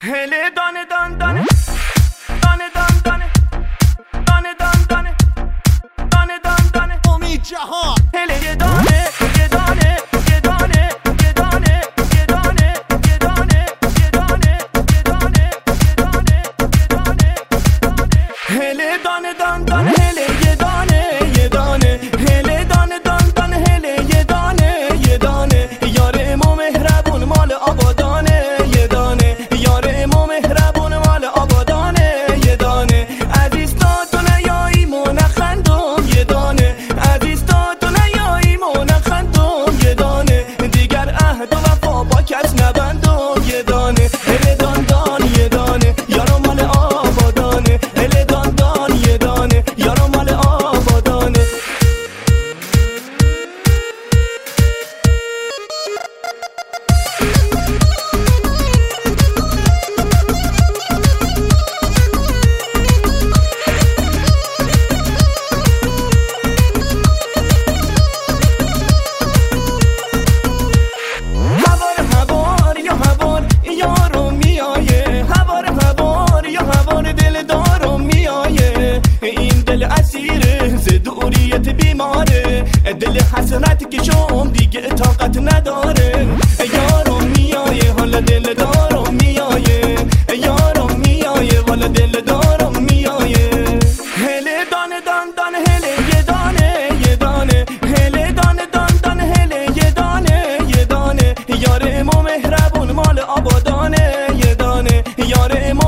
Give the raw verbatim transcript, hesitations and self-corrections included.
هله دانه دان دانه دانه دان دانه دانه دان دانه دانه دان دانه امید جهان هله یه دانه یه دانه یه دانه یه دانه یه دانه یه دانه یه دانه یه دانه یه دانه یه دانه هله دانه دان دانه هله یه دانه یه دانه هله دانه دان دانه هله یه دانه یه دانه یار امام مهربون مال آبادانه یه دانه یار امام مهربون مال آبادانه یه دانه عزیز تا تو نیایی منخندم یه دانه عزیز تا تو نیایی منخندم یه دانه دیگر عهد و وفا با کس نبندم یه دانه هله دان دان یه دانه یارو مال آبادانه هله دان دان یه دانه یارو مال آبادانه بیماره دل حسرت که شوم دیگه طاقت نداره یارم میایه حالا دل دارم میایه یارم میایه حالا دل دارم میایه هله دانه دان دانه هله یه دانه یه دانه هله دانه دان دانه هله یه دانه یه دانه یار امام مهربون مال آبادانه یه دانه یار امام